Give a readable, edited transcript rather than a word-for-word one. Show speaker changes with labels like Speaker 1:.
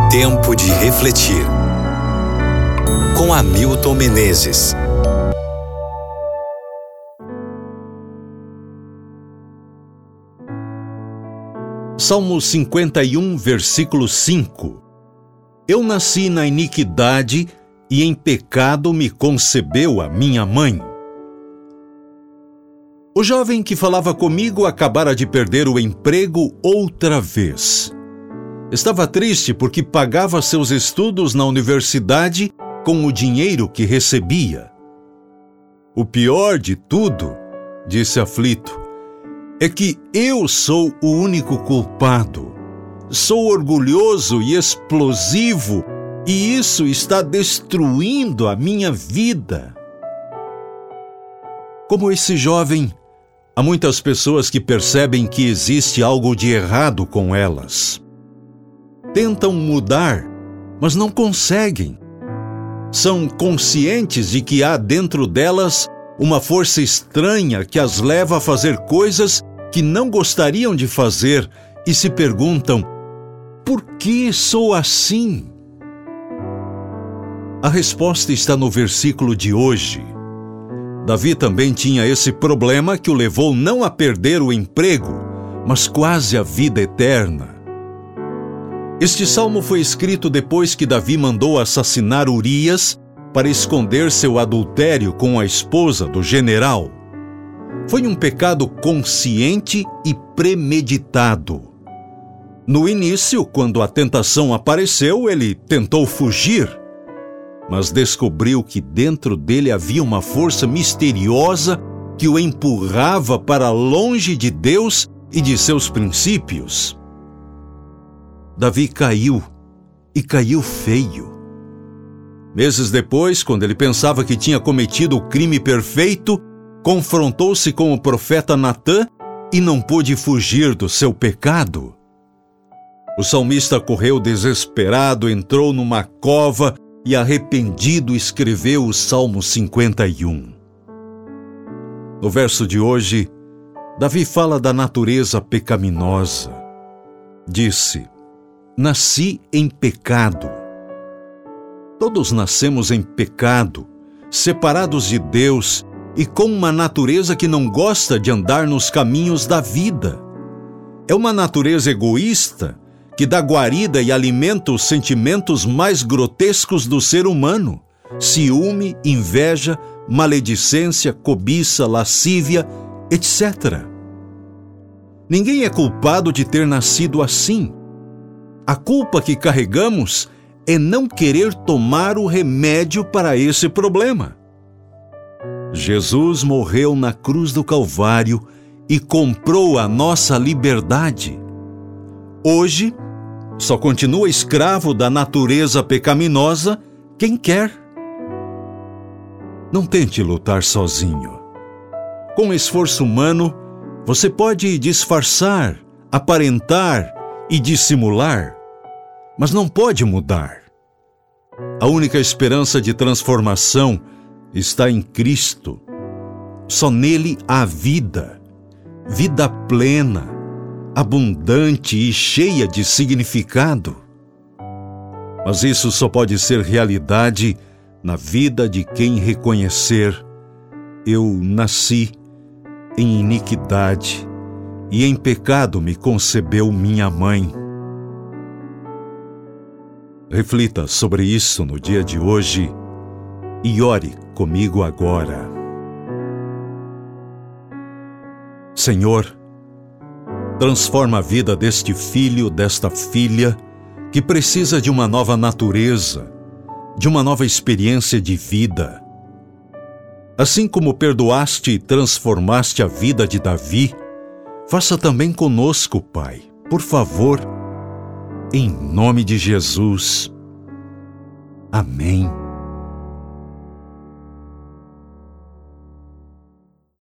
Speaker 1: Tempo de refletir. Com Hamilton Menezes.
Speaker 2: Salmo 51, versículo 5. Eu nasci na iniquidade e em pecado me concebeu a minha mãe. O jovem que falava comigo acabara de perder o emprego outra vez. Estava triste porque pagava seus estudos na universidade com o dinheiro que recebia. O pior de tudo, disse aflito, é que eu sou o único culpado. Sou orgulhoso e explosivo e isso está destruindo a minha vida. Como esse jovem, há muitas pessoas que percebem que existe algo de errado com elas. Tentam mudar, mas não conseguem. São conscientes de que há dentro delas uma força estranha que as leva a fazer coisas que não gostariam de fazer e se perguntam: por que sou assim? A resposta está no versículo de hoje. Davi também tinha esse problema que o levou não a perder o emprego, mas quase a vida eterna. Este salmo foi escrito depois que Davi mandou assassinar Urias para esconder seu adultério com a esposa do general. Foi um pecado consciente e premeditado. No início, quando a tentação apareceu, ele tentou fugir, mas descobriu que dentro dele havia uma força misteriosa que o empurrava para longe de Deus e de seus princípios. Davi caiu, e caiu feio. Meses depois, quando ele pensava que tinha cometido o crime perfeito, confrontou-se com o profeta Natã e não pôde fugir do seu pecado. O salmista correu desesperado, entrou numa cova e, arrependido, escreveu o Salmo 51. No verso de hoje, Davi fala da natureza pecaminosa. Disse: nasci em pecado. Todos nascemos em pecado, separados de Deus e com uma natureza que não gosta de andar nos caminhos da vida. É uma natureza egoísta que dá guarida e alimenta os sentimentos mais grotescos do ser humano: ciúme, inveja, maledicência, cobiça, lascívia, etc. Ninguém é culpado de ter nascido assim. A culpa que carregamos é não querer tomar o remédio para esse problema. Jesus morreu na cruz do Calvário e comprou a nossa liberdade. Hoje, só continua escravo da natureza pecaminosa quem quer. Não tente lutar sozinho. Com esforço humano, você pode disfarçar, aparentar e dissimular, mas não pode mudar. A única esperança de transformação está em Cristo. Só nele há vida, vida plena, abundante e cheia de significado. Mas isso só pode ser realidade na vida de quem reconhecer: eu nasci em iniquidade e em pecado me concebeu minha mãe. Reflita sobre isso no dia de hoje e ore comigo agora. Senhor, transforma a vida deste filho, desta filha, que precisa de uma nova natureza, de uma nova experiência de vida. Assim como perdoaste e transformaste a vida de Davi, faça também conosco, Pai, por favor, em nome de Jesus. Amém.